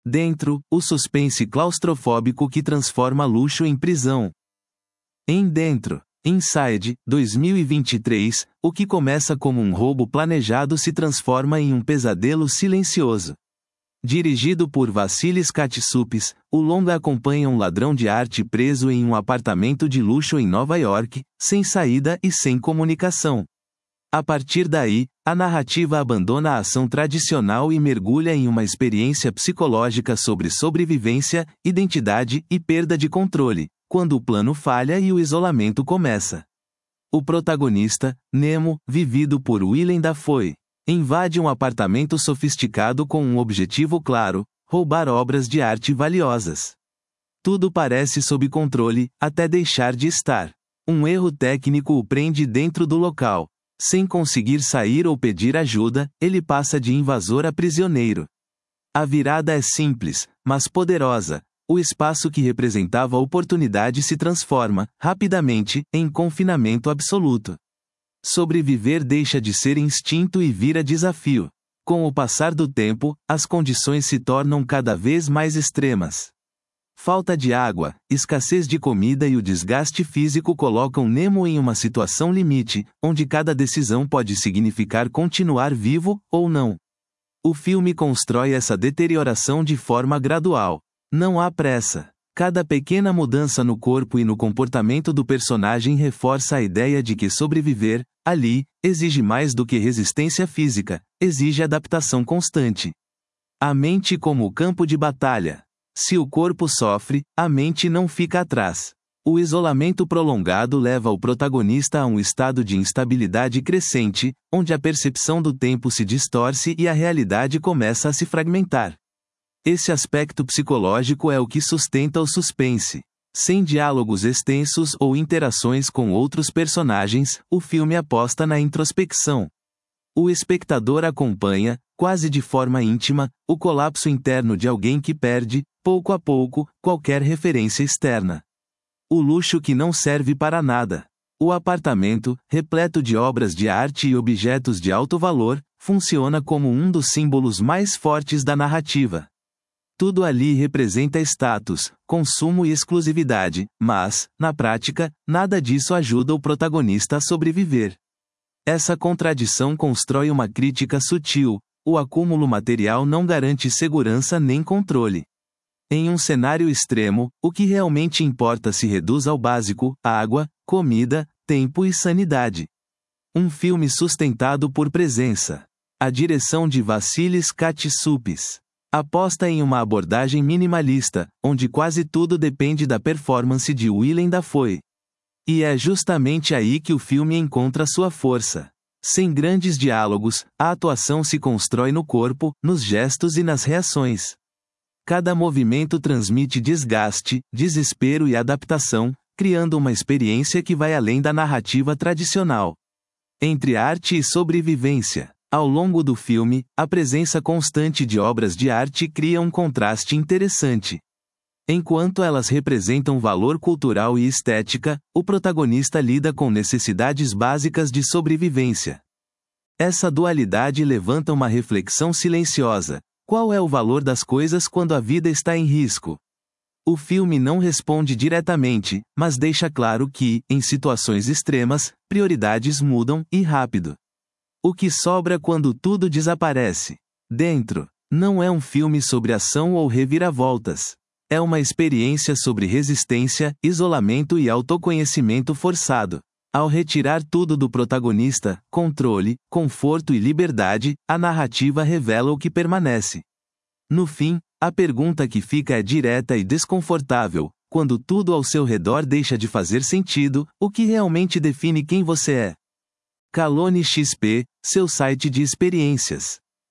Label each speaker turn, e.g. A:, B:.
A: Dentro, o suspense claustrofóbico que transforma luxo em prisão. Em Dentro, Inside, 2023, o que começa como um roubo planejado se transforma em um pesadelo silencioso. Dirigido por Vassilis Katsoupis, o longa acompanha um ladrão de arte preso em um apartamento de luxo em Nova York, sem saída e sem comunicação. A partir daí, a narrativa abandona a ação tradicional e mergulha em uma experiência psicológica sobre sobrevivência, identidade e perda de controle, quando o plano falha e o isolamento começa. O protagonista, Nemo, vivido por Willem Dafoe, invade um apartamento sofisticado com um objetivo claro: roubar obras de arte valiosas. Tudo parece sob controle, até deixar de estar. Um erro técnico o prende dentro do local. Sem conseguir sair ou pedir ajuda, ele passa de invasor a prisioneiro. A virada é simples, mas poderosa. O espaço que representava a oportunidade se transforma, rapidamente, em confinamento absoluto. Sobreviver deixa de ser instinto e vira desafio. Com o passar do tempo, as condições se tornam cada vez mais extremas. Falta de água, escassez de comida e o desgaste físico colocam Nemo em uma situação limite, onde cada decisão pode significar continuar vivo, ou não. O filme constrói essa deterioração de forma gradual. Não há pressa. Cada pequena mudança no corpo e no comportamento do personagem reforça a ideia de que sobreviver, ali, exige mais do que resistência física, exige adaptação constante. A mente como campo de batalha. Se o corpo sofre, a mente não fica atrás. O isolamento prolongado leva o protagonista a um estado de instabilidade crescente, onde a percepção do tempo se distorce e a realidade começa a se fragmentar. Esse aspecto psicológico é o que sustenta o suspense. Sem diálogos extensos ou interações com outros personagens, o filme aposta na introspecção. O espectador acompanha, quase de forma íntima, o colapso interno de alguém que perde, pouco a pouco, qualquer referência externa. O luxo que não serve para nada. O apartamento, repleto de obras de arte e objetos de alto valor, funciona como um dos símbolos mais fortes da narrativa. Tudo ali representa status, consumo e exclusividade, mas, na prática, nada disso ajuda o protagonista a sobreviver. Essa contradição constrói uma crítica sutil: o acúmulo material não garante segurança nem controle. Em um cenário extremo, o que realmente importa se reduz ao básico: água, comida, tempo e sanidade. Um filme sustentado por presença. A direção de Vassilis Katsoupis aposta em uma abordagem minimalista, onde quase tudo depende da performance de Willem Dafoe. E é justamente aí que o filme encontra sua força. Sem grandes diálogos, a atuação se constrói no corpo, nos gestos e nas reações. Cada movimento transmite desgaste, desespero e adaptação, criando uma experiência que vai além da narrativa tradicional. Entre arte e sobrevivência. Ao longo do filme, a presença constante de obras de arte cria um contraste interessante. Enquanto elas representam valor cultural e estética, o protagonista lida com necessidades básicas de sobrevivência. Essa dualidade levanta uma reflexão silenciosa: qual é o valor das coisas quando a vida está em risco? O filme não responde diretamente, mas deixa claro que, em situações extremas, prioridades mudam, e rápido. O que sobra quando tudo desaparece? Dentro. Não é um filme sobre ação ou reviravoltas. É uma experiência sobre resistência, isolamento e autoconhecimento forçado. Ao retirar tudo do protagonista, controle, conforto e liberdade, a narrativa revela o que permanece. No fim, a pergunta que fica é direta e desconfortável: quando tudo ao seu redor deixa de fazer sentido, o que realmente define quem você é? Calone XP, seu site de experiências.